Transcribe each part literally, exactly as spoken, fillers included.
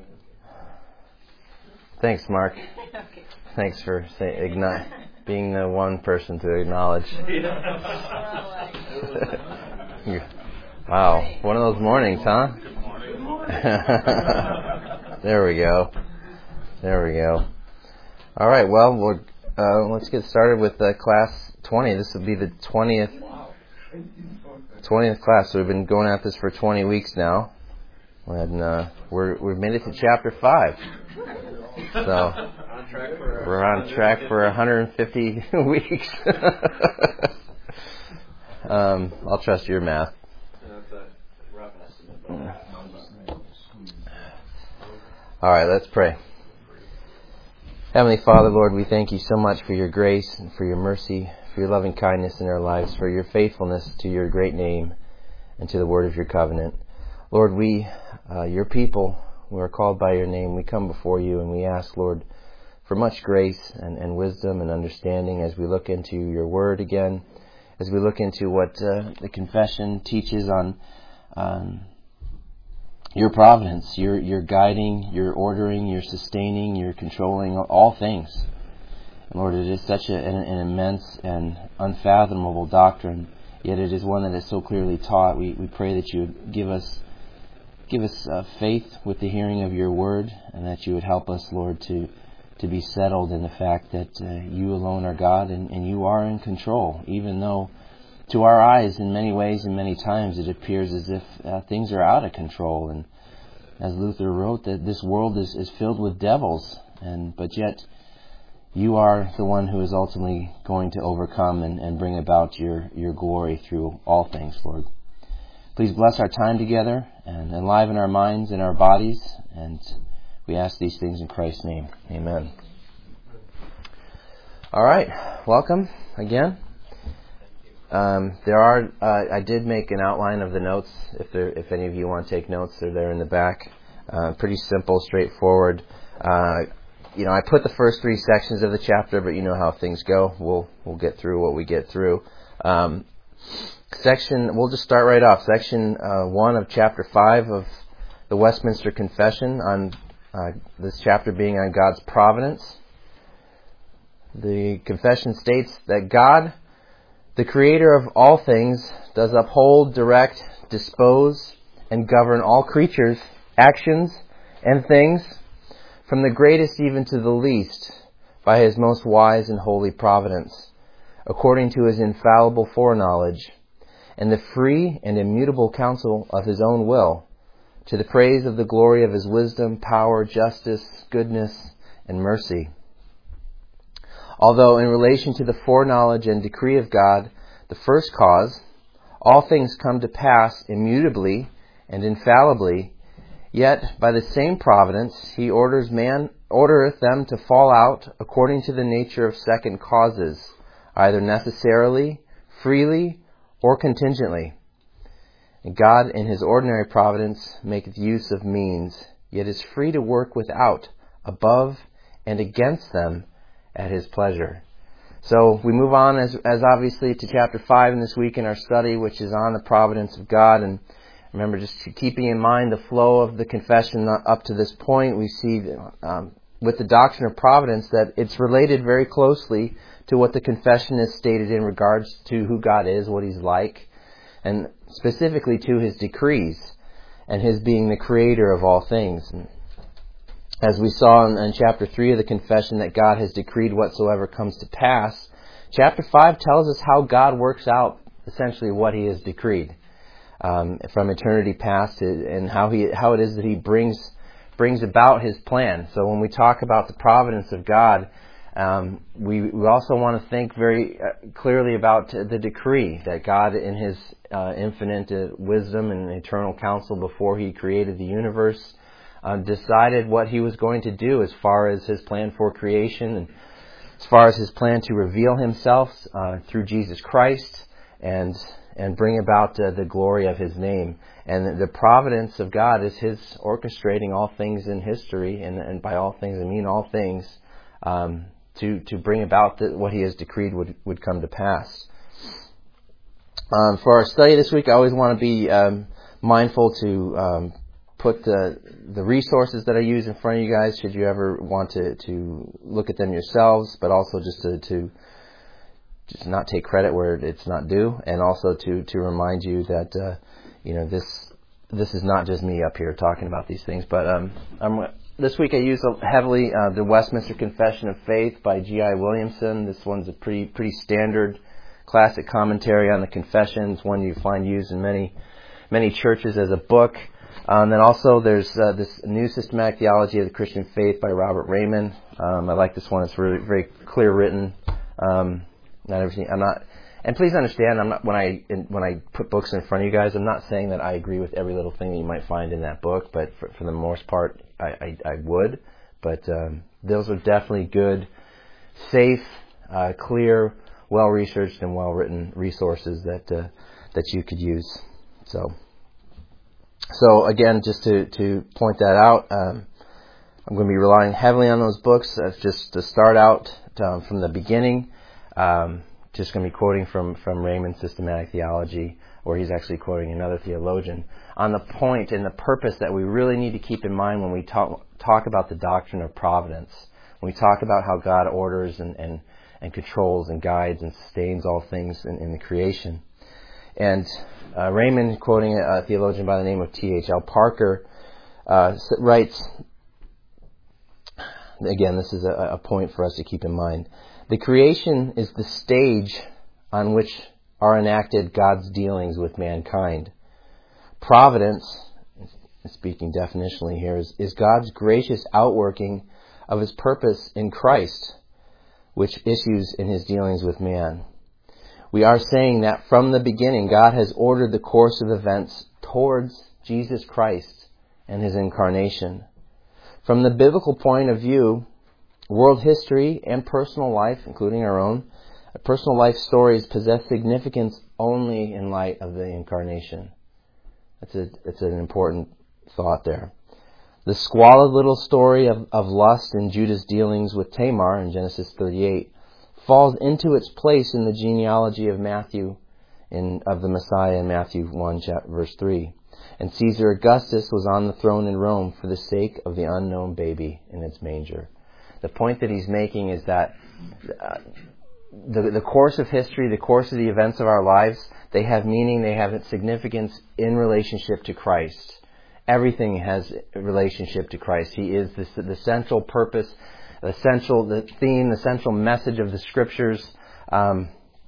Thanks, Mark. Thanks for say, igni- being the one person to acknowledge. You, wow, one of those mornings, huh? There we go. There we go. All right, well, we're, uh, let's get started with uh, class twenty. This will be the twentieth, twentieth class. So we've been going at this for twenty weeks now. And uh, we're, we've made it to chapter five. So we're on track for one hundred fifty weeks. um, I'll trust your math. All right, let's pray. Heavenly Father, Lord, we thank you so much for your grace and for your mercy, for your loving kindness in our lives, for your faithfulness to your great name and to the word of your covenant. Lord, we, uh, your people, we are called by your name. We come before you and we ask, Lord, for much grace and, and wisdom and understanding as we look into your word again, as we look into what uh, the confession teaches on um, your providence, your your guiding, your ordering, your sustaining, your controlling all things. And Lord, it is such a, an, an immense and unfathomable doctrine, yet it is one that is so clearly taught. We we pray that you would give us give us uh, faith with the hearing of your word, and that you would help us, Lord, to to be settled in the fact that uh, you alone are God and, and you are in control, even though to our eyes in many ways and many times it appears as if uh, things are out of control. And as Luther wrote, that this world is, is filled with devils, and but yet you are the one who is ultimately going to overcome and, and bring about your, your glory through all things, Lord. Please bless our time together and enliven our minds and our bodies, and we ask these things in Christ's name. Amen. All right, welcome again. Um, there are. Uh, I did make an outline of the notes. If there, if any of you want to take notes, they're there in the back. Uh, pretty simple, straightforward. Uh, you know, I put the first three sections of the chapter, but you know how things go. We'll we'll get through what we get through. Um, section. We'll just start right off. Section uh, one of chapter five of the Westminster Confession, on uh, this chapter being on God's providence. The confession states that God, the creator of all things, does uphold, direct, dispose, and govern all creatures, actions, and things, from the greatest even to the least, by his most wise and holy providence, according to his infallible foreknowledge, and the free and immutable counsel of his own will, to the praise of the glory of his wisdom, power, justice, goodness, and mercy. Although in relation to the foreknowledge and decree of God, the first cause, all things come to pass immutably and infallibly, yet by the same providence he orders man ordereth them to fall out according to the nature of second causes, either necessarily, freely, or contingently. And God in his ordinary providence maketh use of means, yet is free to work without, above, and against them at his pleasure. So we move on as as obviously to chapter five in this week in our study, which is on the providence of God. And remember, just keeping in mind the flow of the confession up to this point, we see um, with the doctrine of providence that it's related very closely to what the confession is stated in regards to who God is, what he's like, and specifically to his decrees and his being the creator of all things. And as we saw in, in chapter three of the confession that God has decreed whatsoever comes to pass, chapter five tells us how God works out essentially what he has decreed um, from eternity past, and how he how it is that he brings brings about his plan. So when we talk about the providence of God, um, we, we also want to think very uh, clearly about the decree that God in his uh, infinite uh, wisdom and eternal counsel before he created the universe Uh, decided what he was going to do as far as his plan for creation, and as far as his plan to reveal himself uh, through Jesus Christ and and bring about uh, the glory of his name. And the providence of God is his orchestrating all things in history, and, and by all things I mean all things, um, to to bring about the, what he has decreed would, would come to pass. Um, for our study this week, I always want to be um, mindful to um, put the the resources that I use in front of you guys, should you ever want to, to look at them yourselves, but also just to, to just not take credit where it's not due, and also to, to remind you that uh, you know this this is not just me up here talking about these things. But um, I'm, this week I used heavily uh, the Westminster Confession of Faith by G I Williamson. This one's a pretty pretty standard classic commentary on the Confessions, one you find used in many many churches as a book. Um, then also there's uh, this New Systematic Theology of the Christian Faith by Robert Raymond. Um, I like this one. It's really very clear written. Um, not everything. I'm not. And please understand, I'm not when I in, when I put books in front of you guys, I'm not saying that I agree with every little thing that you might find in that book. But for, for the most part, I, I, I would. But um, those are definitely good, safe, uh, clear, well-researched and well-written resources that uh, that you could use. So, so again, just to, to point that out, um, I'm going to be relying heavily on those books. That's just to start out um, from the beginning. Um, just going to be quoting from, from Raymond's Systematic Theology, where he's actually quoting another theologian, on the point and the purpose that we really need to keep in mind when we talk, talk about the doctrine of providence. When we talk about how God orders and, and and controls and guides and sustains all things in, in the creation. And uh, Raymond, quoting a, a theologian by the name of T H L Parker, uh, writes, again, this is a, a point for us to keep in mind. The creation is the stage on which are enacted God's dealings with mankind. Providence, speaking definitionally here, is, is God's gracious outworking of His purpose in Christ, which issues in His dealings with man. We are saying that from the beginning, God has ordered the course of events towards Jesus Christ and His incarnation. From the biblical point of view, world history and personal life, including our own, personal life stories possess significance only in light of the incarnation. That's a, that's an important thought there. The squalid little story of, of lust in Judah's dealings with Tamar in Genesis thirty-eight falls into its place in the genealogy of Matthew, in, of the Messiah in Matthew one, verse three. And Caesar Augustus was on the throne in Rome for the sake of the unknown baby in its manger. The point that he's making is that uh, the, the course of history, the course of the events of our lives, they have meaning, they have significance in relationship to Christ. Everything has a relationship to Christ. He is the, the central purpose, the central the theme, the central message of the Scriptures. Um,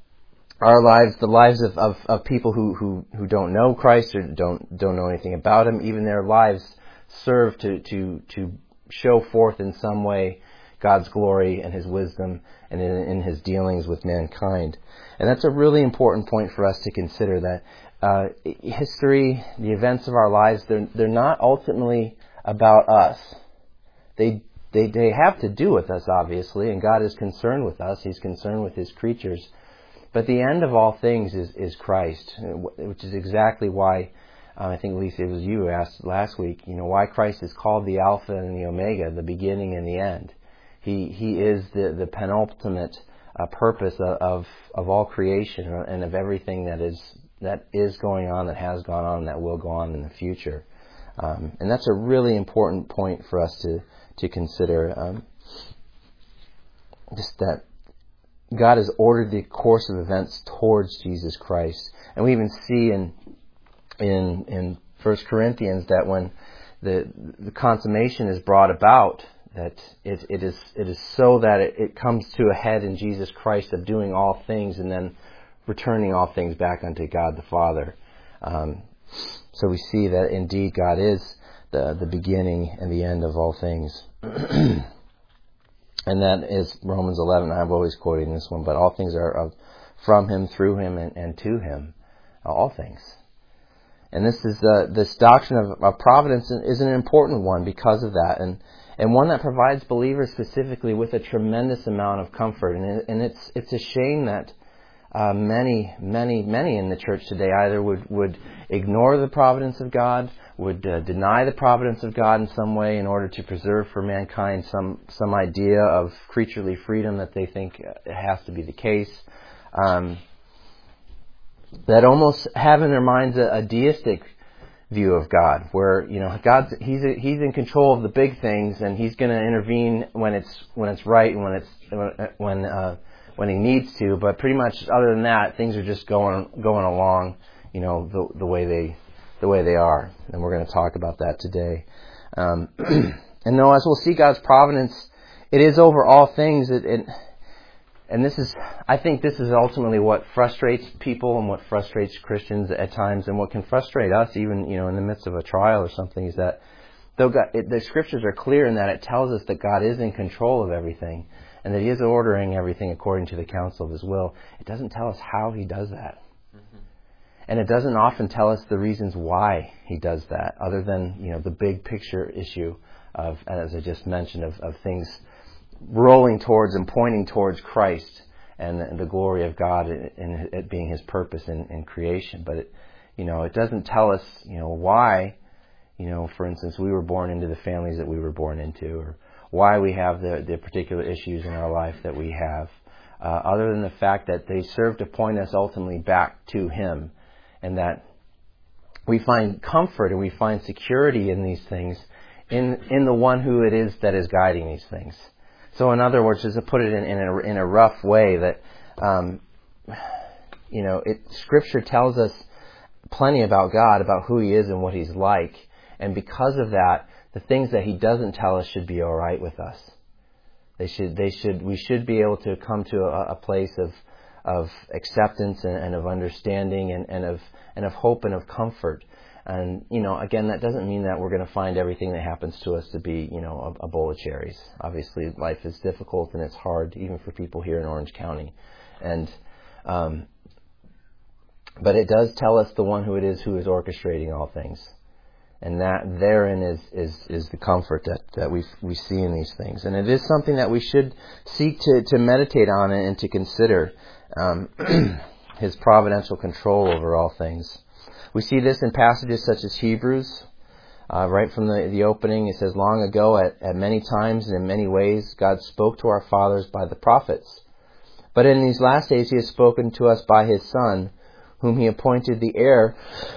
our lives, the lives of, of, of people who, who, who don't know Christ or don't don't know anything about Him, even their lives serve to, to, to show forth in some way God's glory and His wisdom and in, in His dealings with mankind. And that's a really important point for us to consider, that Uh, history, the events of our lives, they're, they're not ultimately about us. They, they, they have to do with us, obviously, and God is concerned with us. He's concerned with His creatures. But the end of all things is, is Christ, which is exactly why, uh, I think, Lisa, it was you who asked last week, you know, why Christ is called the Alpha and the Omega, the beginning and the end. He, he is the, the penultimate uh, purpose of, of, of all creation and of everything that is that is going on, that has gone on, and that will go on in the future. Um, and that's a really important point for us to, to consider. Um, just that God has ordered the course of events towards Jesus Christ. And we even see in in in First Corinthians that when the the consummation is brought about, that it it is it is so that it, it comes to a head in Jesus Christ of doing all things and then returning all things back unto God the Father. Um, so we see that indeed God is the, the beginning and the end of all things. And that is Romans eleven. I'm always quoting this one, but all things are of, from Him, through Him, and, and to Him. All things. And this is the, this doctrine of, of providence is an important one because of that, and, and one that provides believers specifically with a tremendous amount of comfort. And, it, and it's it's a shame that Uh, many, many, many in the church today either would, would ignore the providence of God, would uh, deny the providence of God in some way in order to preserve for mankind some, some idea of creaturely freedom that they think has to be the case. Um, that almost have in their minds a, a deistic view of God, where, you know, God's he's he's in control of the big things, and he's going to intervene when it's when it's right and when it's when uh, when he needs to. But pretty much, other than that, things are just going going along, you know, the the way they the way they are, and we're going to talk about that today. Um, and though, as we'll see, God's providence, it is over all things. It, it And this is, I think this is ultimately what frustrates people and what frustrates Christians at times, and what can frustrate us even, you know, in the midst of a trial or something, is that though God, it, the scriptures are clear in that it tells us that God is in control of everything and that he is ordering everything according to the counsel of his will, it doesn't tell us how he does that. Mm-hmm. And it doesn't often tell us the reasons why he does that, other than, you know, the big picture issue of, as I just mentioned, of, of things rolling towards and pointing towards Christ and the glory of God and it being his purpose in, in creation. But it, you know, it doesn't tell us, you know, why, you know, for instance, we were born into the families that we were born into, or why we have the, the particular issues in our life that we have, uh, other than the fact that they serve to point us ultimately back to him, and that we find comfort and we find security in these things in in the one who it is that is guiding these things. So in other words, just to put it in, in, a, in a rough way, that, um, you know, it, Scripture tells us plenty about God, about who he is and what he's like. And because of that, the things that he doesn't tell us should be all right with us. They should, they should, we should be able to come to a, a place of, of acceptance and, and of understanding and, and of, and of hope and of comfort. And, you know, again, that doesn't mean that we're going to find everything that happens to us to be, you know, a, a bowl of cherries. Obviously, life is difficult and it's hard, even for people here in Orange County. And, um, but it does tell us the one who it is who is orchestrating all things. And that therein is, is, is the comfort that, that we we see in these things. And it is something that we should seek to, to meditate on and to consider, um, his providential control over all things. We see this in passages such as Hebrews. Uh, right from the, the opening, it says, long ago, at, at many times and in many ways, God spoke to our fathers by the prophets. But in these last days, he has spoken to us by his Son, whom he appointed the heir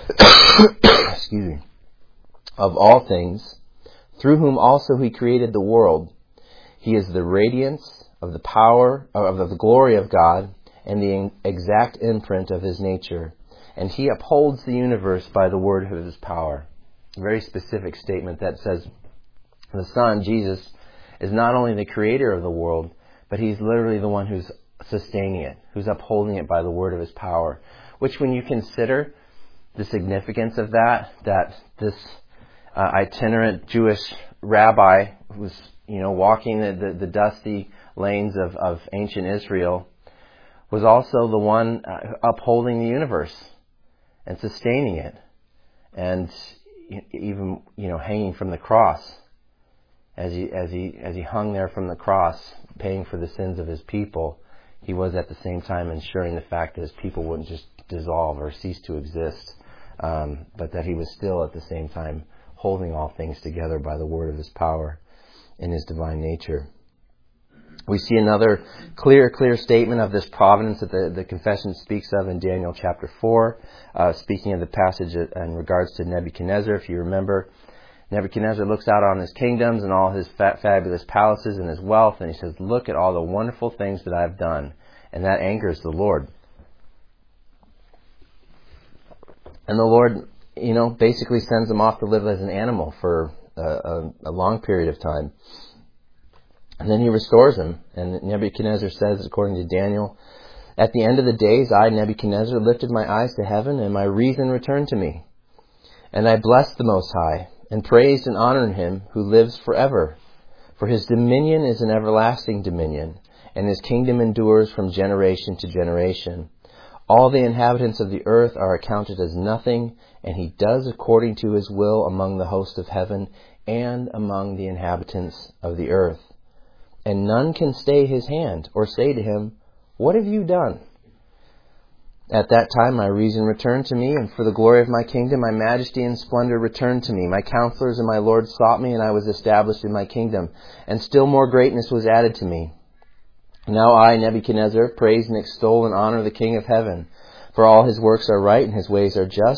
excuse me, of all things, through whom also he created the world. He is the radiance of the power, of the glory of God, and the exact imprint of his nature. And he upholds the universe by the word of his power. A very specific statement that says the Son, Jesus, is not only the creator of the world, but he's literally the one who's sustaining it, who's upholding it by the word of his power. Which, when you consider the significance of that, that this uh, itinerant Jewish rabbi who's, you know, walking the, the, the dusty lanes of, of ancient Israel, was also the one uh, upholding the universe and sustaining it, and even, you know, hanging from the cross, as he as he as he hung there from the cross, paying for the sins of his people. He was at the same time ensuring the fact that his people wouldn't just dissolve or cease to exist, um, but that he was still at the same time holding all things together by the word of his power in his divine nature. We see another clear, clear statement of this providence that the, the confession speaks of in Daniel chapter four, uh, speaking of the passage in regards to Nebuchadnezzar. If you remember, Nebuchadnezzar looks out on his kingdoms and all his fat, fabulous palaces and his wealth, and he says, look at all the wonderful things that I've done. And that angers the Lord. And the Lord, you know, basically sends him off to live as an animal for a, a, a long period of time. And then he restores him. And Nebuchadnezzar says, according to Daniel, at the end of the days, I, Nebuchadnezzar, lifted my eyes to heaven, and my reason returned to me. And I blessed the Most High, and praised and honored him who lives forever. For his dominion is an everlasting dominion, and his kingdom endures from generation to generation. All the inhabitants of the earth are accounted as nothing, and he does according to his will among the host of heaven and among the inhabitants of the earth. And none can stay his hand or say to him, what have you done? At that time my reason returned to me, and for the glory of my kingdom my majesty and splendor returned to me. My counselors and my lords sought me, and I was established in my kingdom, and still more greatness was added to me. Now I, Nebuchadnezzar, praise and extol and honor the King of heaven, for all his works are right and his ways are just,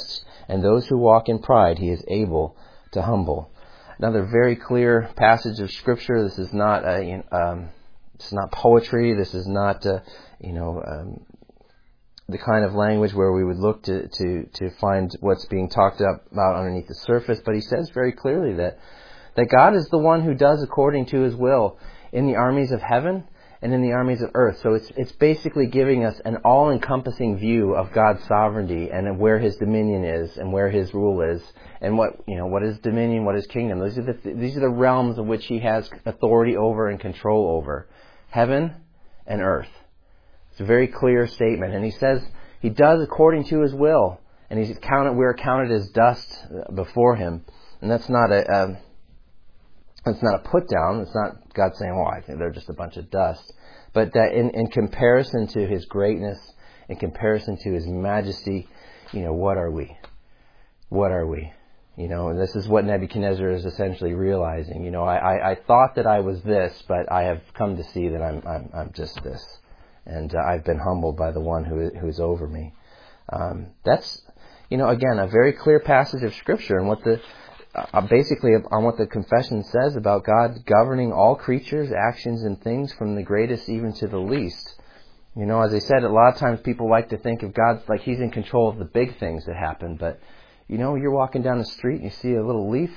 and those who walk in pride he is able to humble. Another very clear passage of Scripture. This is not a, um, it's not poetry. This is not, uh, you know, um, the kind of language where we would look to, to, to find what's being talked about underneath the surface. But he says very clearly that, that God is the one who does according to his will in the armies of heaven and in the armies of earth. So it's it's basically giving us an all-encompassing view of God's sovereignty and where his dominion is and where his rule is and what, you know, what is dominion, what is kingdom. These are the these are the realms of which he has authority over and control over. Heaven and earth. It's a very clear statement. And he says he does according to his will. And he's counted, we're counted as dust before him. And that's not a, um, it's not a put down. It's not God saying, oh, I think they're just a bunch of dust. But that in, in comparison to his greatness, in comparison to his majesty, you know, what are we? What are we? You know, and this is what Nebuchadnezzar is essentially realizing. You know, I, I, I thought that I was this, but I have come to see that I'm, I'm, I'm just this. And uh, I've been humbled by the one who who is over me. Um, that's, you know, again, a very clear passage of Scripture, and what the uh, basically on what the confession says about God governing all creatures, actions, and things, from the greatest even to the least. You know, as I said, a lot of times people like to think of God like He's in control of the big things that happen, but you know, you're walking down the street and you see a little leaf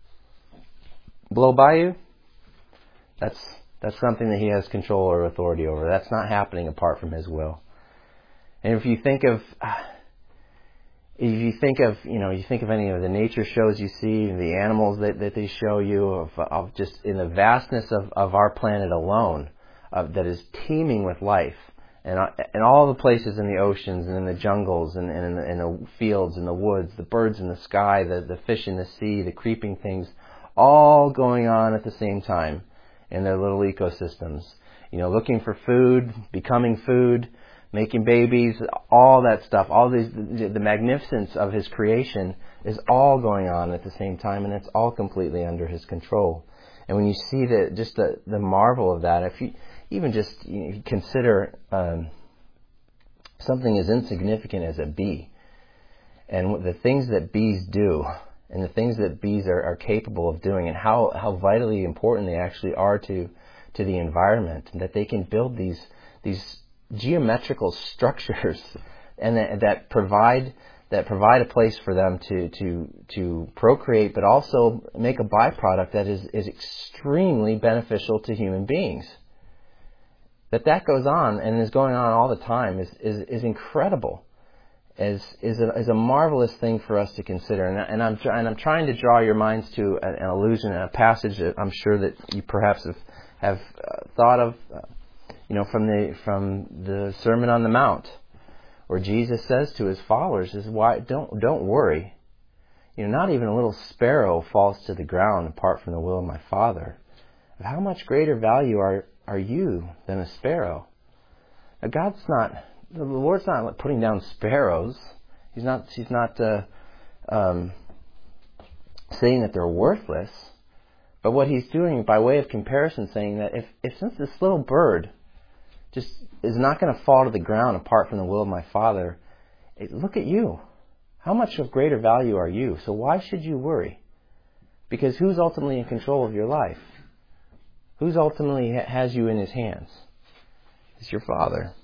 blow by you. That's That's something that he has control or authority over. That's not happening apart from his will. And if you think of, if you think of, you know, you think of any of the nature shows you see, the animals that, that they show you, of, of just in the vastness of, of our planet alone, of, that is teeming with life, and and all the places in the oceans and in the jungles and, and in, the, in the fields and the woods, the birds in the sky, the, the fish in the sea, the creeping things, all going on at the same time in their little ecosystems. You know, looking for food, becoming food, making babies, all that stuff, all these, the, the magnificence of his creation is all going on at the same time, and it's all completely under his control. And when you see the, just the, the marvel of that, if you even just you know, consider um, something as insignificant as a bee, and the things that bees do, and the things that bees are, are capable of doing, and how, how vitally important they actually are to to the environment, and that they can build these these geometrical structures, and that, that provide that provide a place for them to to to procreate, but also make a byproduct that is, is extremely beneficial to human beings. That that goes on and is going on all the time is is, is incredible. Is is a, is a marvelous thing for us to consider, and, and I'm and I'm trying to draw your minds to an, an allusion and a passage that I'm sure that you perhaps have have uh, thought of, uh, you know, from the from the Sermon on the Mount, where Jesus says to his followers, "Is why don't don't worry, you know, not even a little sparrow falls to the ground apart from the will of my Father. Of how much greater value are are you than a sparrow?" Now, God's not. The Lord's not putting down sparrows. He's not. He's not uh, um, saying that they're worthless. But what he's doing, by way of comparison, saying that if, if since this little bird just is not going to fall to the ground apart from the will of my Father, it, look at you. How much of greater value are you? So why should you worry? Because who's ultimately in control of your life? Who's ultimately has you in his hands? It's your Father.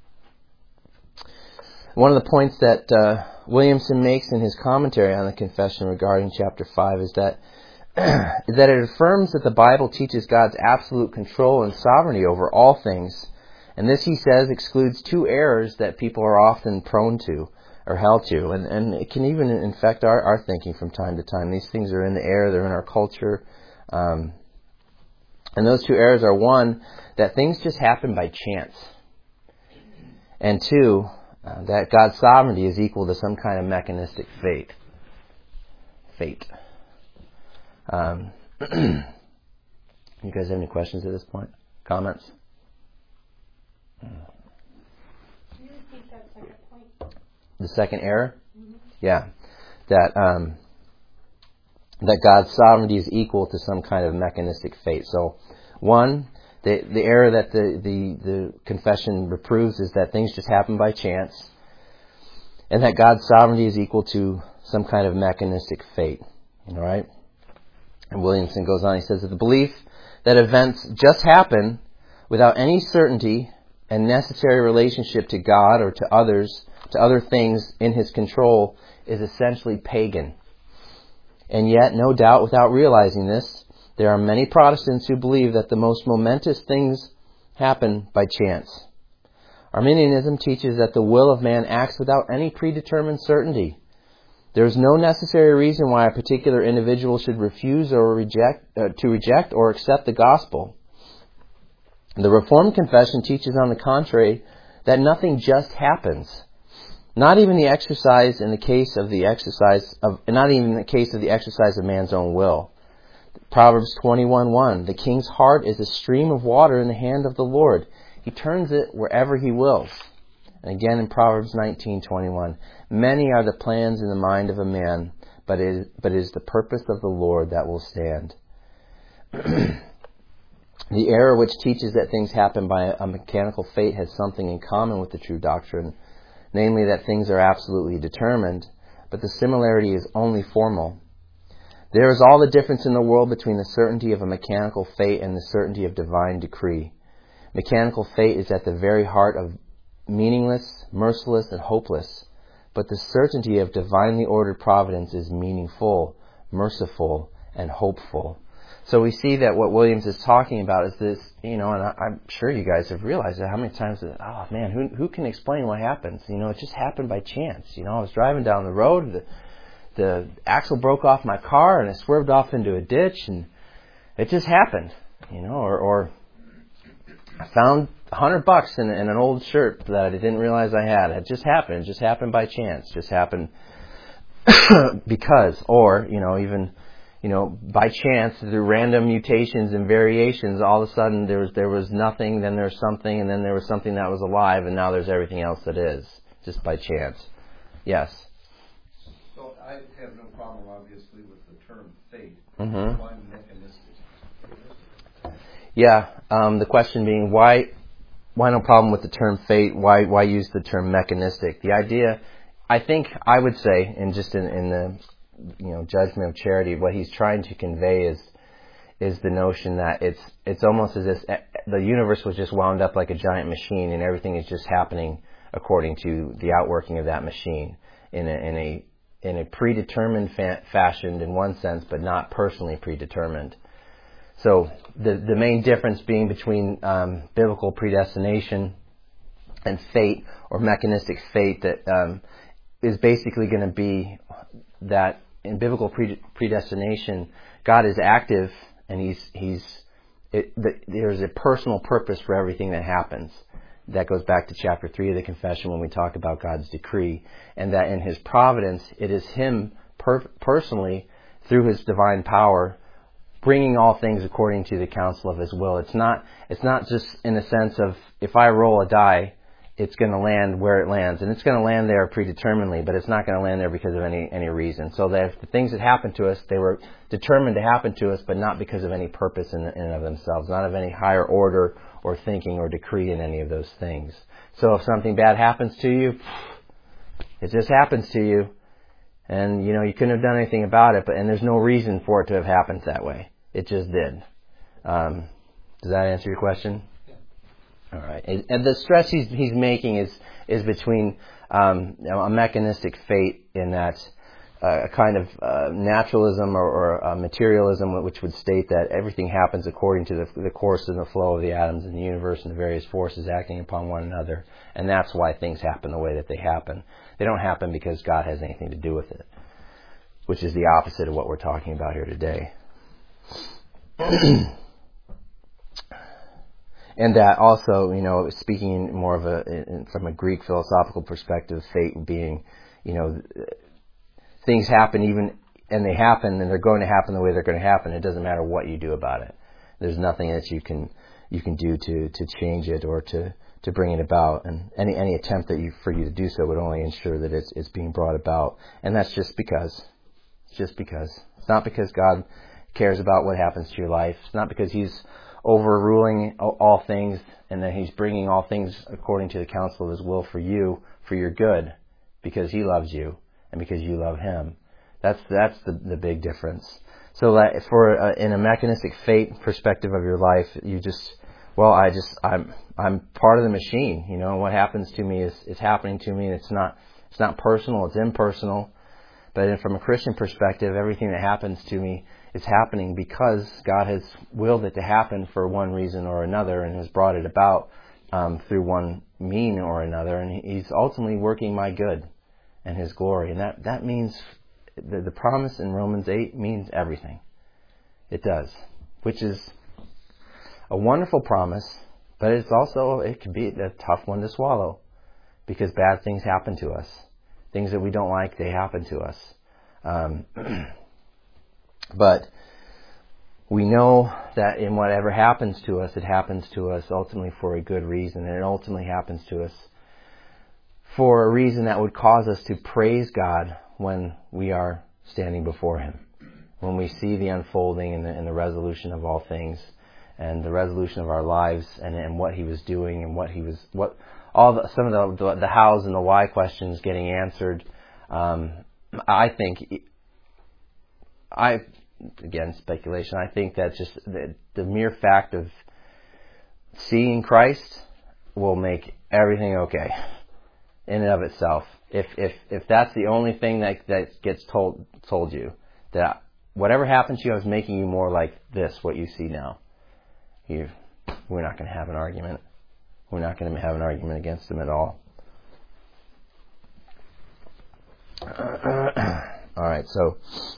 One of the points that uh, Williamson makes in his commentary on the confession regarding chapter five is that is that it affirms that the Bible teaches God's absolute control and sovereignty over all things, and this, he says, excludes two errors that people are often prone to or held to, and, and it can even infect our, our thinking from time to time. These things are in the air, they're in our culture, um, and those two errors are, one, that things just happen by chance, and two, Uh, that God's sovereignty is equal to some kind of mechanistic fate. Fate. Um, you guys have any questions at this point? Comments? Can you repeat that second point? The second error? Mm-hmm. Yeah. That um, that God's sovereignty is equal to some kind of mechanistic fate. So, one, The the error that the, the, the confession reproves is that things just happen by chance, and that God's sovereignty is equal to some kind of mechanistic fate. All right? And Williamson goes on, he says that the belief that events just happen without any certainty and necessary relationship to God or to others, to other things in his control, is essentially pagan. And yet, no doubt, without realizing this, there are many Protestants who believe that the most momentous things happen by chance. Arminianism teaches that the will of man acts without any predetermined certainty. There is no necessary reason why a particular individual should refuse or reject uh, to reject or accept the gospel. The Reformed confession teaches, on the contrary, that nothing just happens. Not even the exercise in the case of the exercise of not even in the case of the exercise of man's own will. Proverbs twenty-one one, the king's heart is a stream of water in the hand of the Lord. He turns it wherever he wills. And again in Proverbs nineteen twenty-one, many are the plans in the mind of a man, but it is, but it is the purpose of the Lord that will stand. The error which teaches that things happen by a mechanical fate has something in common with the true doctrine, namely that things are absolutely determined, but the similarity is only formal. There is all the difference in the world between the certainty of a mechanical fate and the certainty of divine decree. Mechanical fate is at the very heart of meaningless, merciless, and hopeless, but the certainty of divinely ordered providence is meaningful, merciful, and hopeful. So we see that what Williams is talking about is this, you know, and I, I'm sure you guys have realized that how many times, that, oh man, who who can explain what happens? You know, it just happened by chance. You know, I was driving down the road, the, the axle broke off my car, and I swerved off into a ditch, and it just happened. You know, or, or I found a hundred bucks in, in an old shirt that I didn't realize I had. It just happened. It just happened by chance. It just happened because, or you know, even. You know, by chance, through random mutations and variations, all of a sudden there was there was nothing, then there was something, and then there was something that was alive, and now there's everything else that is, just by chance. Yes? So I have no problem, obviously, with the term fate. Mm-hmm. Why mechanistic? Yeah, um, the question being, why why no problem with the term fate? Why why use the term mechanistic? The idea, I think I would say, and just in, in the you know, judgment of charity, what he's trying to convey is is the notion that it's it's almost as if the universe was just wound up like a giant machine, and everything is just happening according to the outworking of that machine in a in a in a predetermined fa- fashion in one sense, but not personally predetermined. So the the main difference being between um, biblical predestination and fate, or mechanistic fate, that um, is basically going to be that in biblical predestination, God is active, and He's He's it, the, there's a personal purpose for everything that happens. That goes back to chapter three of the Confession when we talk about God's decree, and that in His providence, it is Him per- personally, through His divine power, bringing all things according to the counsel of His will. It's not it's not just in the sense of, if I roll a die, it's going to land where it lands, and it's going to land there predeterminedly, but it's not going to land there because of any any reason. So that if the things that happen to us, they were determined to happen to us, but not because of any purpose in, in and of themselves, not of any higher order or thinking or decree in any of those things. So if something bad happens to you, it just happens to you, and you know you couldn't have done anything about it, but and there's no reason for it to have happened that way. It just did. Um, does that answer your question? All right, and the stress he's he's making is is between um, you know, a mechanistic fate, in that uh, a kind of uh, naturalism or, or uh, materialism, which would state that everything happens according to the, the course and the flow of the atoms in the universe and the various forces acting upon one another, and that's why things happen the way that they happen. They don't happen because God has anything to do with it, which is the opposite of what we're talking about here today. And that also, you know, speaking more of a, from a Greek philosophical perspective, fate being, you know, things happen even, and they happen, and they're going to happen the way they're going to happen. It doesn't matter what you do about it. There's nothing that you can you can do to, to change it or to, to bring it about. And any any attempt that you for you to do so would only ensure that it's it's being brought about. And that's just because. It's just because. It's not because God cares about what happens to your life. It's not because He's overruling all things, and that He's bringing all things according to the counsel of His will for you, for your good, because He loves you and because you love Him. That's that's the the big difference. So that for uh, in a mechanistic fate perspective of your life, you just well, I just I'm I'm part of the machine. You know, what happens to me is is happening to me. And it's not it's not personal. It's impersonal. But from a Christian perspective, everything that happens to me is happening because God has willed it to happen for one reason or another, and has brought it about um, through one mean or another. And He's ultimately working my good and His glory. And that that means the, the promise in Romans eight means everything. It does, which is a wonderful promise, but it's also, it can be a tough one to swallow because bad things happen to us. Things that we don't like, they happen to us. Um, but we know that in whatever happens to us, it happens to us ultimately for a good reason, and it ultimately happens to us for a reason that would cause us to praise God when we are standing before Him, when we see the unfolding and the, and the resolution of all things, and the resolution of our lives, and, and what He was doing, and what He was, what all the, some of the, the the hows and the why questions getting answered. Um, I think, I again speculation. I think that just the, the mere fact of seeing Christ will make everything okay in and of itself. If if if that's the only thing that that gets told told you, that whatever happened to you, I was making you more like this, what you see now. You, we're not going to have an argument. We're not going to have an argument against him at all. All right, so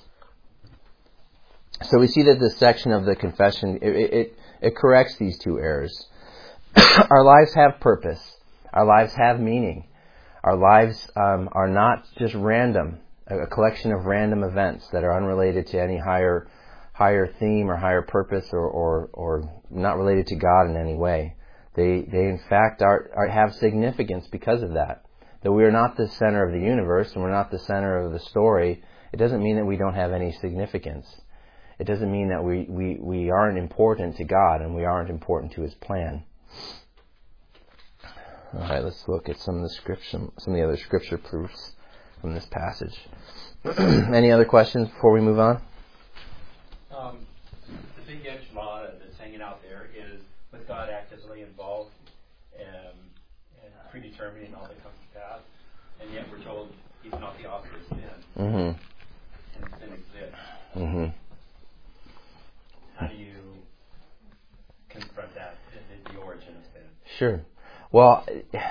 so we see that this section of the confession, it it, it corrects these two errors. Our lives have purpose. Our lives have meaning. Our lives um, are not just random, a collection of random events that are unrelated to any higher higher theme or higher purpose, or, or, or not related to God in any way. They they in fact are, are have significance because of that. That we are not the center of the universe and we're not the center of the story, it doesn't mean that we don't have any significance. It doesn't mean that we, we, we aren't important to God and we aren't important to His plan. All right, let's look at some of the scripture, some of the other scripture proofs from this passage. Any other questions before we move on? Um, the big edge law that's hanging out there is, was God actively involved um, in predetermining all that comes to pass, and yet we're told He's not the author of sin, Mm-hmm. and sin exists. Mm-hmm. How do you confront that, the, the origin of sin? Sure. Well,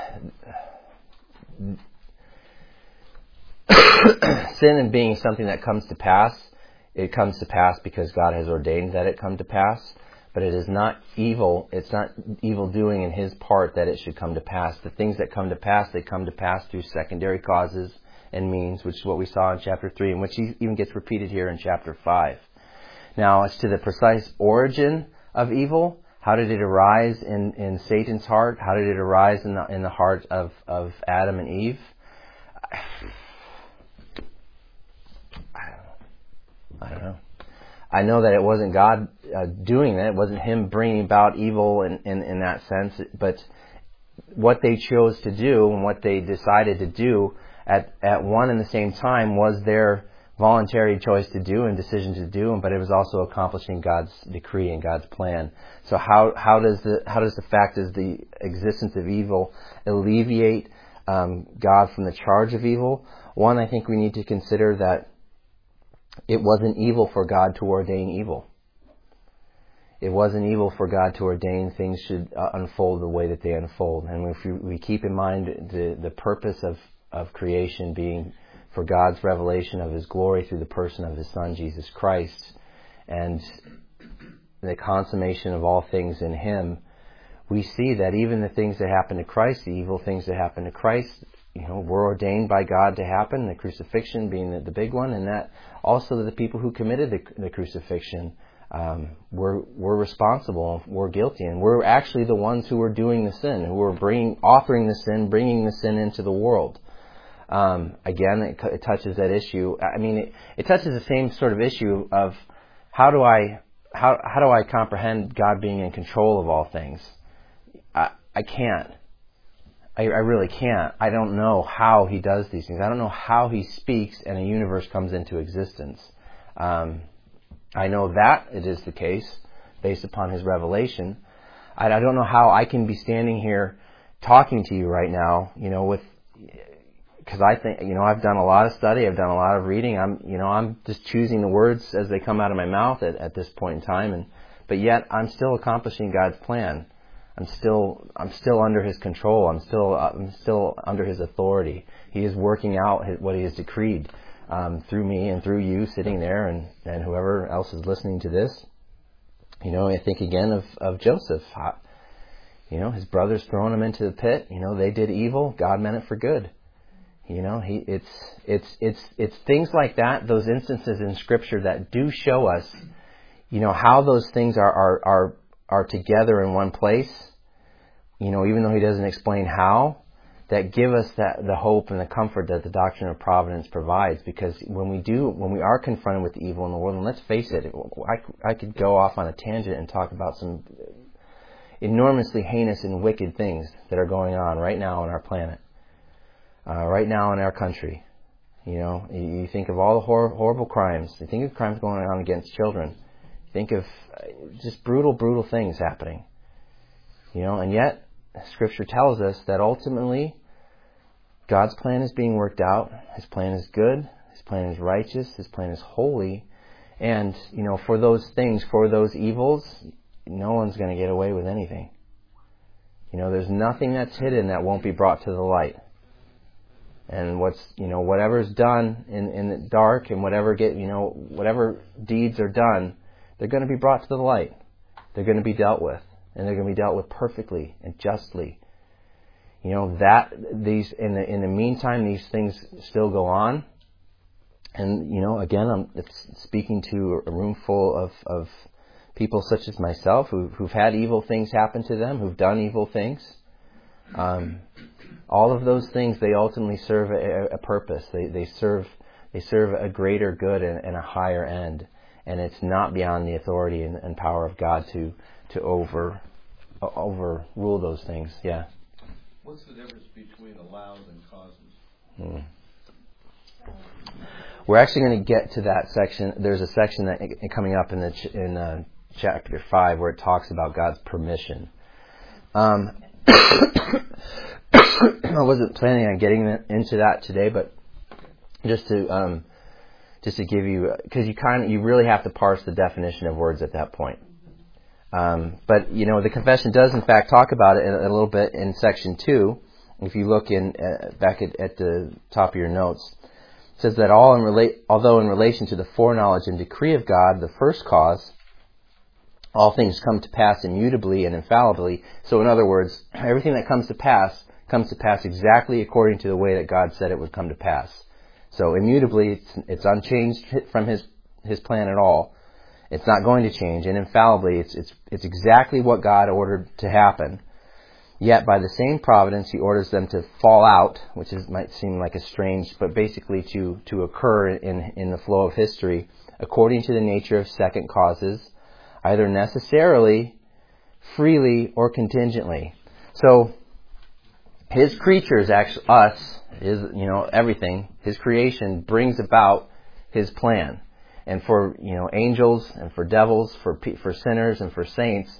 sin and being something that comes to pass, it comes to pass because God has ordained that it come to pass, but it is not evil, it's not evil doing in His part that it should come to pass. The things that come to pass, they come to pass through secondary causes and means, which is what we saw in chapter three, and which even gets repeated here in chapter five. Now, as to the precise origin of evil, how did it arise in, in Satan's heart? How did it arise in the in the heart of, of Adam and Eve? I don't know. I don't know. I know that it wasn't God uh, doing that. It wasn't Him bringing about evil in, in, in that sense. But what they chose to do and what they decided to do at, at one and the same time was their voluntary choice to do and decision to do, but it was also accomplishing God's decree and God's plan. So how how does the how does the fact of the existence of evil alleviate um, God from the charge of evil? One, I think we need to consider that it wasn't evil for God to ordain evil. It wasn't evil for God to ordain things should uh, unfold the way that they unfold. And if we, we keep in mind the the purpose of of creation being for God's revelation of His glory through the person of His Son, Jesus Christ, and the consummation of all things in Him, we see that even the things that happen to Christ, the evil things that happen to Christ, you know, were ordained by God to happen, the crucifixion being the, the big one, and that also the people who committed the, the crucifixion um, were were responsible, were guilty, and were actually the ones who were doing the sin, who were bringing, authoring the sin, bringing the sin into the world. Um, again, it, it touches that issue. I mean, it, it touches the same sort of issue of how do I how how do I comprehend God being in control of all things? I, I can't. I, I really can't. I don't know how he does these things. I don't know how he speaks and a universe comes into existence. Um, I know that it is the case based upon his revelation. I, I don't know how I can be standing here talking to you right now, you know, with, because I think, you know, I've done a lot of study, I've done a lot of reading. I'm, you know, I'm just choosing the words as they come out of my mouth at, at this point in time, and but yet I'm still accomplishing God's plan. I'm still, I'm still under His control. I'm still, I'm still under His authority. He is working out his, what He has decreed um, through me and through you sitting there, and, and whoever else is listening to this. You know, I think again of, of Joseph. You know, his brothers throwing him into the pit. You know, they did evil. God meant it for good. You know, he it's it's it's it's things like that. Those instances in Scripture that do show us, you know, how those things are are are, are together in one place. You know, even though he doesn't explain how, that give us that the hope and the comfort that the doctrine of providence provides. Because when we do, when we are confronted with the evil in the world, and let's face it, I I could go off on a tangent and talk about some enormously heinous and wicked things that are going on right now on our planet, uh, right now in our country. You know, you, you think of all the hor- horrible crimes. You think of crimes going on against children. You think of uh, just brutal, brutal things happening. You know, and yet Scripture tells us that ultimately God's plan is being worked out. His plan is good. His plan is righteous. His plan is holy. And, you know, for those things, for those evils, no one's going to get away with anything. You know, there's nothing that's hidden that won't be brought to the light. And what's, you know, whatever's done in, in the dark and whatever get, you know, whatever deeds are done, they're going to be brought to the light. They're going to be dealt with. And they're going to be dealt with perfectly and justly. You know, that, these, in the, in the meantime, these things still go on. And, you know, again, I'm speaking to a room full of, of people such as myself who, who've had evil things happen to them, who've done evil things. Um, all of those things, they ultimately serve a, a purpose. They, they serve, they serve a greater good and, and a higher end. And it's not beyond the authority and, and power of God to, to over, uh, overrule those things. Yeah. What's the difference between allowed and causes? Hmm. We're actually going to get to that section. There's a section that coming up in the ch- in uh, chapter five where it talks about God's permission. Um, I wasn't planning on getting into that today, but just to um, just to give you, because you kind of you really have to parse the definition of words at that point. Um, but you know, the confession does in fact talk about it a, a little bit in section two. If you look in uh, back at, at the top of your notes. It says that all in relate, although in relation to the foreknowledge and decree of God, the first cause, all things come to pass immutably and infallibly. So in other words, everything that comes to pass comes to pass exactly according to the way that God said it would come to pass. So immutably, it's, it's unchanged from His His plan at all. It's not going to change, and infallibly, it's it's it's exactly what God ordered to happen. Yet by the same providence, He orders them to fall out, which is, might seem like a strange, but basically to, to occur in, in the flow of history, according to the nature of second causes, either necessarily, freely, or contingently. So, His creatures, actually, us, His, you know, everything, His creation brings about His plan. And for, you know, angels, and for devils, for for sinners, and for saints,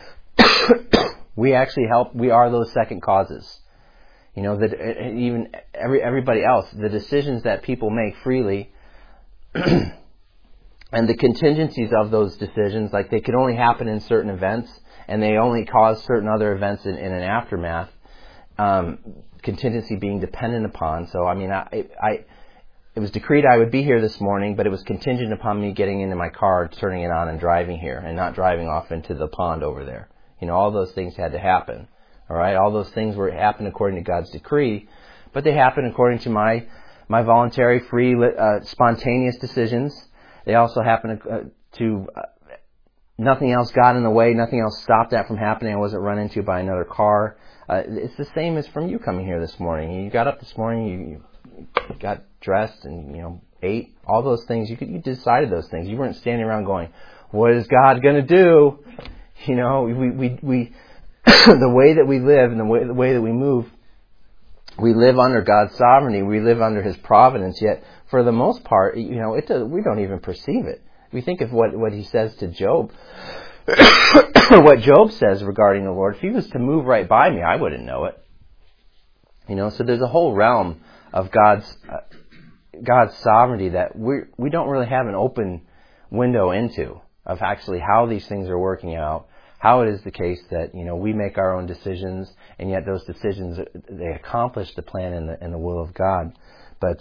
we actually help. We are those second causes. You know, that even every everybody else, the decisions that people make freely, and the contingencies of those decisions, like they could only happen in certain events, and they only cause certain other events in, in an aftermath. Um, contingency being dependent upon. So, I mean, I, I, it was decreed I would be here this morning, but it was contingent upon me getting into my car, turning it on, and driving here, and not driving off into the pond over there. You know, all those things had to happen. All right, all those things were happened according to God's decree, but they happened according to my my voluntary, free, uh, spontaneous decisions. They also happened uh, to uh, nothing else got in the way, nothing else stopped that from happening. I wasn't run into by another car. Uh, it's the same as from you coming here this morning. You got up this morning, you, you got dressed, and you know ate. All those things you could, you decided those things. You weren't standing around going, "What is God going to do?" You know, we we we the way that we live and the way the way that we move we live under God's sovereignty. We live under His providence. Yet, for the most part, you know, it does, we don't even perceive it. We think of what, what He says to Job, or what Job says regarding the Lord. If He was to move right by me, I wouldn't know it. You know, so there's a whole realm of God's uh, God's sovereignty that we we don't really have an open window into, of actually how these things are working out. How it is the case that, you know, we make our own decisions, and yet those decisions, they accomplish the plan and the, and the will of God. But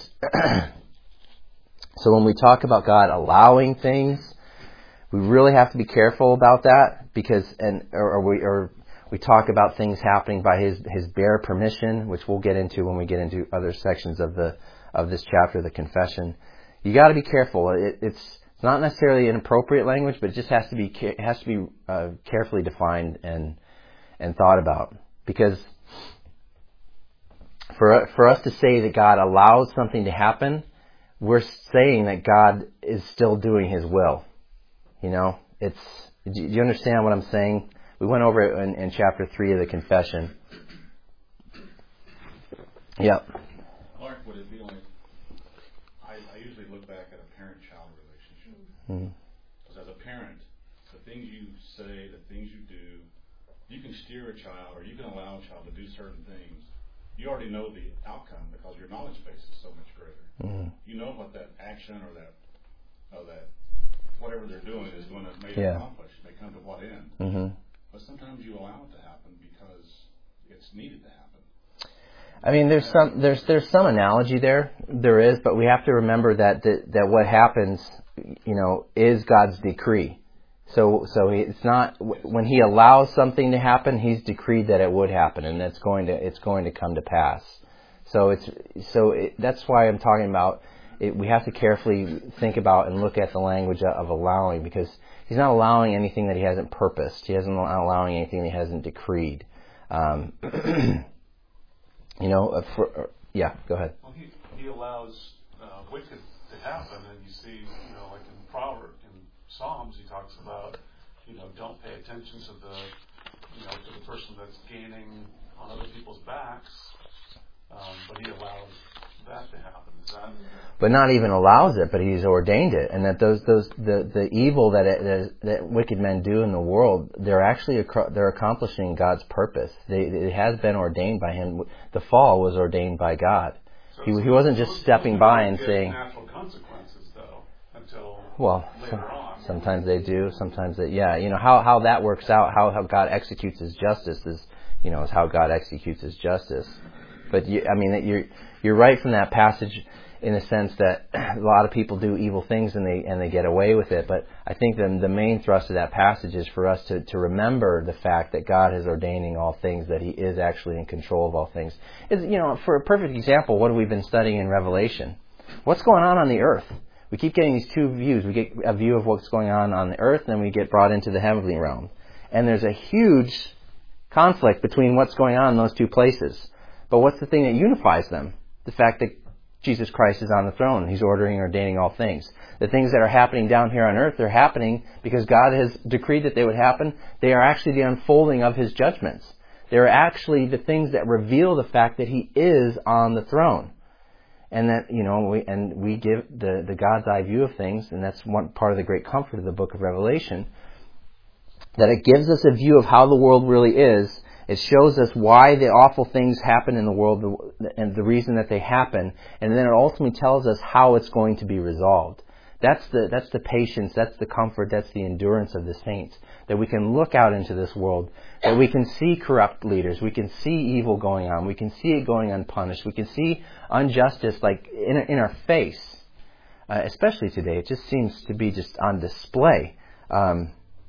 so when we talk about God allowing things, we really have to be careful about that, because and or, or we or we talk about things happening by His His bare permission, which we'll get into when we get into other sections of the of this chapter, the confession. You got to be careful. It, it's It's not necessarily an appropriate language, but it just has to be it has to be uh, carefully defined and and thought about. Because for for us to say that God allows something to happen, we're saying that God is still doing His will. You know, it's. Do you understand what I'm saying? We went over it in, in chapter three of the confession. Yep. Mark, would it be like? I, I usually look back at a parent-child relationship. Mm-hmm. Because as a parent, the things you say, the things you do, you can steer a child, or you can allow a child to do certain things. You already know the outcome because your knowledge base is so much greater. Mm-hmm. You know what that action or that, or that whatever they're doing is going to make Yeah. it accomplish. They come to what end. Mm-hmm. But sometimes you allow it to happen because it's needed to happen. I mean, there's some there's there's some analogy there. There is, but we have to remember that that, that what happens, you know, is God's decree. So so it's not when He allows something to happen, He's decreed that it would happen, and it's going to it's going to come to pass. So it's so it, that's why I'm talking about it. We have to carefully think about and look at the language of allowing, because He's not allowing anything that He hasn't purposed. He isn't allowing anything that He hasn't decreed. Um, you know, for, yeah, go ahead. Well, He He allows uh, wicked to happen, and you see, you know, like in Proverbs, in Psalms, He talks about, you know, don't pay attention to the, you know, to the person that's gaining on other people's backs, um, but He allows that to happen. Is that? But not even allows it, but He's ordained it, and that those those the, the evil that it, that wicked men do in the world, they're actually they're accomplishing God's purpose. They, it has been ordained by Him. The fall was ordained by God. So He he wasn't just stepping by and get saying. Natural consequences, though, until Well, later on. sometimes they do. Sometimes they, yeah. You know how how that works out. How how God executes His justice is, you know, is how God executes His justice. But you, I mean, you're you're right from that passage, in the sense that a lot of people do evil things and they and they get away with it. But I think the the main thrust of that passage is for us to, to remember the fact that God is ordaining all things, that He is actually in control of all things. It's, you know, for a perfect example, what have we been studying in Revelation? What's going on on the earth? We keep getting these two views. We get a view of what's going on on the earth, and then we get brought into the heavenly realm. And there's a huge conflict between what's going on in those two places. But what's the thing that unifies them? The fact that Jesus Christ is on the throne. He's ordering and ordaining all things. The things that are happening down here on earth, they're happening because God has decreed that they would happen. They are actually the unfolding of His judgments. They're actually the things that reveal the fact that He is on the throne. And that, you know, we, and we give the, the God's eye view of things, and that's one part of the great comfort of the book of Revelation, that it gives us a view of how the world really is. It shows us why the awful things happen in the world and the reason that they happen, and then it ultimately tells us how it's going to be resolved. That's the that's the patience, that's the comfort, that's the endurance of the saints, that we can look out into this world, that we can see corrupt leaders, we can see evil going on, we can see it going unpunished, we can see injustice like in in our face, uh, especially today. It just seems to be just on display, um,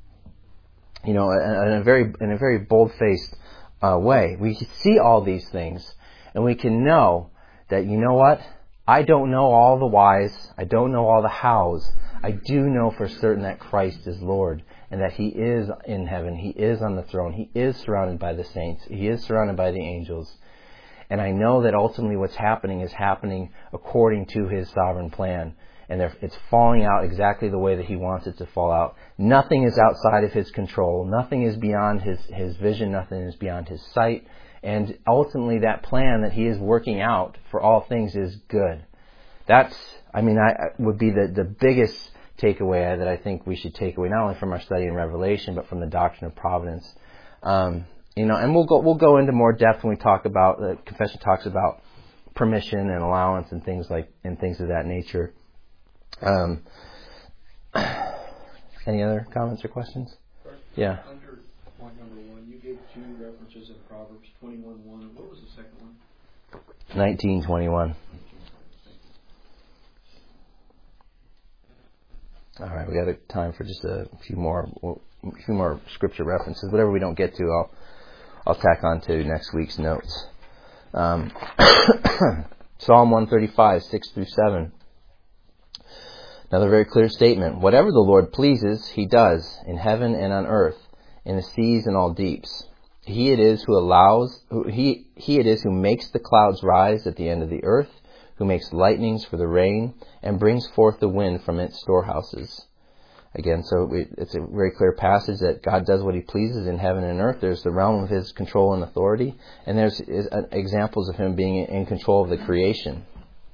you know, in a very in a very bold-faced uh, way. We see all these things, and we can know that, you know what? I don't know all the whys. I don't know all the hows. I do know for certain that Christ is Lord and that He is in heaven. He is on the throne. He is surrounded by the saints. He is surrounded by the angels. And I know that ultimately what's happening is happening according to His sovereign plan. And it's falling out exactly the way that He wants it to fall out. Nothing is outside of His control. Nothing is beyond His, his vision. Nothing is beyond His sight. And ultimately that plan that He is working out for all things is good. That's, I mean, I would be the, the biggest takeaway that I think we should take away, not only from our study in Revelation, but from the doctrine of providence. Um, you know, and we'll go we'll go into more depth when we talk about, the confession talks about permission and allowance and things like and things of that nature. Um, any other comments or questions? First, Yeah. Under point number one, you gave two references in Proverbs twenty-one one. What was the second one? nineteen twenty-one. All right, we got a time for just a few more, a few more scripture references. Whatever we don't get to, I'll I'll tack on to next week's notes. Um, Psalm one thirty-five, six through seven. Another very clear statement. Whatever the Lord pleases, He does in heaven and on earth, in the seas and all deeps. He it is who allows, who, he he it is who makes the clouds rise at the end of the earth, who makes lightnings for the rain, and brings forth the wind from its storehouses. Again, so we, it's a very clear passage that God does what He pleases in heaven and earth. There's the realm of His control and authority, and there's is, uh, examples of Him being in control of the creation.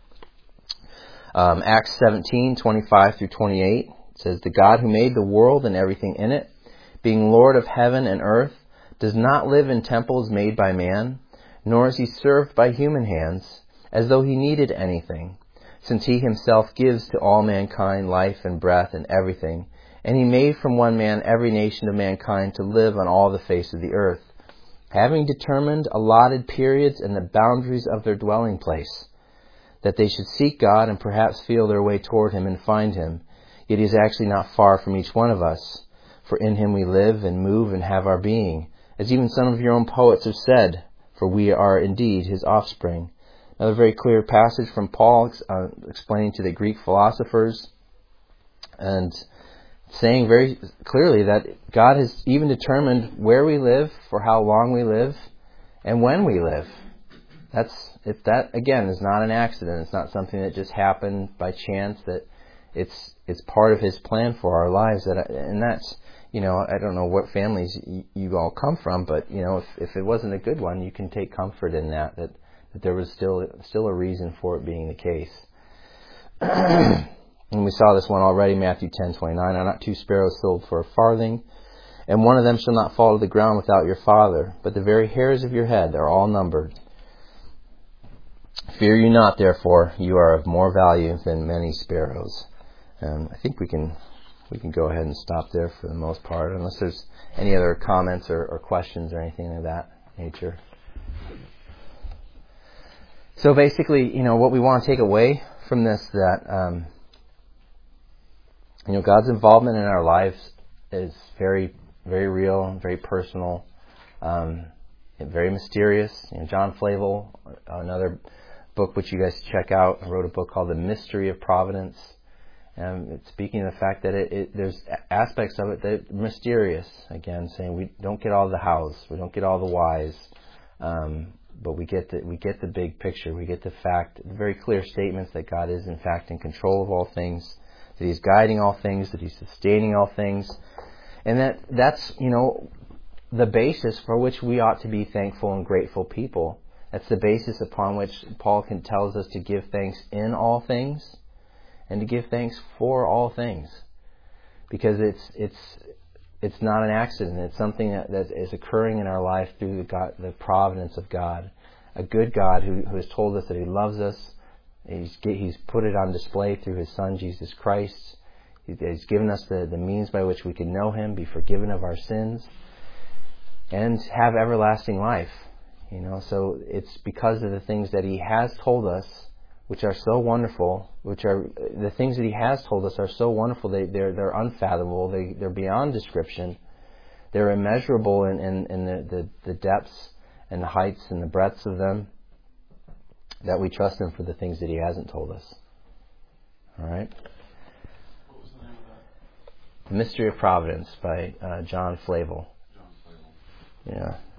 Um, Acts seventeen, twenty-five through twenty-eight says, "The God who made the world and everything in it, being Lord of heaven and earth, does not live in temples made by man, nor is He served by human hands, as though He needed anything, since He Himself gives to all mankind life and breath and everything, and He made from one man every nation of mankind to live on all the face of the earth, having determined allotted periods and the boundaries of their dwelling place, that they should seek God and perhaps feel their way toward Him and find Him. Yet He is actually not far from each one of us, for in Him we live and move and have our being, as even some of your own poets have said, for we are indeed His offspring." Another very clear passage from Paul uh, explaining to the Greek philosophers and saying very clearly that God has even determined where we live, for how long we live, and when we live. That's if that again is not an accident. It's not something that just happened by chance. That it's it's part of His plan for our lives. That and that's you know I don't know what families you, you all come from, but you know if if it wasn't a good one, you can take comfort in that that. that there was still still a reason for it being the case. And we saw this one already, Matthew ten twenty-nine. "Are not two sparrows sold for a farthing? And one of them shall not fall to the ground without your Father. But the very hairs of your head are all numbered. Fear you not, therefore, you are of more value than many sparrows." Um, I think we can we can go ahead and stop there for the most part, unless there's any other comments or, or questions or anything of that nature. So basically, you know, what we want to take away from this, that, um, you know, God's involvement in our lives is very, very real, very personal, um, and very mysterious. You know, John Flavel, another book which you guys check out, wrote a book called The Mystery of Providence. Um, it's speaking of the fact that it, it, there's aspects of it that are mysterious. Again, saying we don't get all the hows, we don't get all the whys. Um, But we get the we get the big picture. We get the fact, very clear statements that God is in fact in control of all things, that He's guiding all things, that He's sustaining all things, and that that's you know the basis for which we ought to be thankful and grateful people. That's the basis upon which Paul can tells us to give thanks in all things, and to give thanks for all things, because it's it's. It's not an accident. It's something that, that is occurring in our life through the, God, the providence of God. A good God who, who has told us that He loves us. He's, he's put it on display through His Son, Jesus Christ. He's given us the, the means by which we can know Him, be forgiven of our sins, and have everlasting life. You know, so it's because of the things that He has told us, which are so wonderful, which are the things that He has told us are so wonderful. They, they're they're unfathomable. They they're beyond description. They're immeasurable in, in, in the, the, the depths and the heights and the breadths of them. That we trust Him for the things that He hasn't told us. All right. What was the name of that? The Mystery of Providence by uh, John Flavel. John Flavel. Yeah.